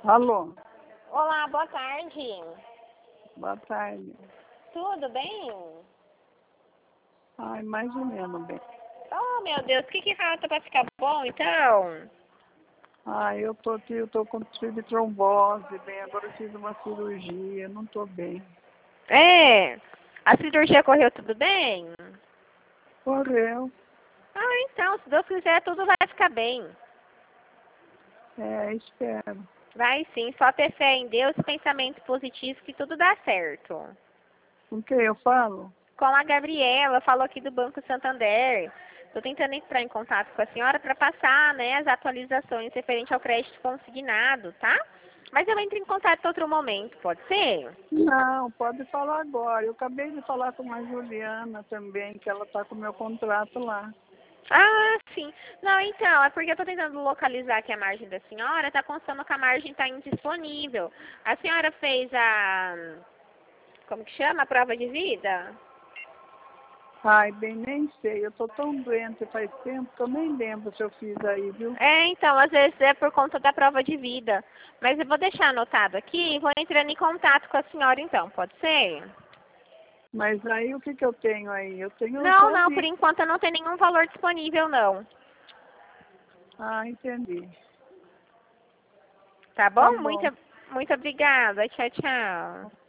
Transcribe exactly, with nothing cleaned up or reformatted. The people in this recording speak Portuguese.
Alô, Olá, boa tarde. boa tarde. Tudo bem? Ai, mais ou menos bem. Oh, meu Deus, o que que falta pra ficar bom, então? Ai, eu tô aqui, eu tô com fio de trombose, bem, agora eu fiz uma cirurgia, não tô bem. É, a cirurgia correu tudo bem? Correu, Ah, então, se Deus quiser, tudo vai ficar bem. é, espero. Vai sim, só ter fé em Deus e pensamento positivo que tudo dá certo. Com quem eu falo? Com a Gabriela, falou aqui do Banco Santander. Estou tentando entrar em contato com a senhora para passar, né, as atualizações referente ao crédito consignado, tá? Mas eu entro em contato em outro momento, pode ser? Não, pode falar agora. Eu acabei de falar com a Juliana também, que ela tá com o meu contrato lá. Ah, sim. Não, então, é porque eu estou tentando localizar aqui a margem da senhora, está constando que a margem está indisponível. A senhora fez a, como que chama? A prova de vida? Ai, bem, nem sei, eu tô tão doente faz tempo que eu nem lembro se eu fiz aí, viu? É, então, às vezes é por conta da prova de vida. Mas eu vou deixar anotado aqui e vou entrando em contato com a senhora então, pode ser? Mas aí o que que eu tenho aí? Eu tenho Não, só não, por vi. enquanto não tem nenhum valor disponível, não. Ah, entendi. Tá Tá bom? Muito, bom. muito obrigada. Tchau, tchau.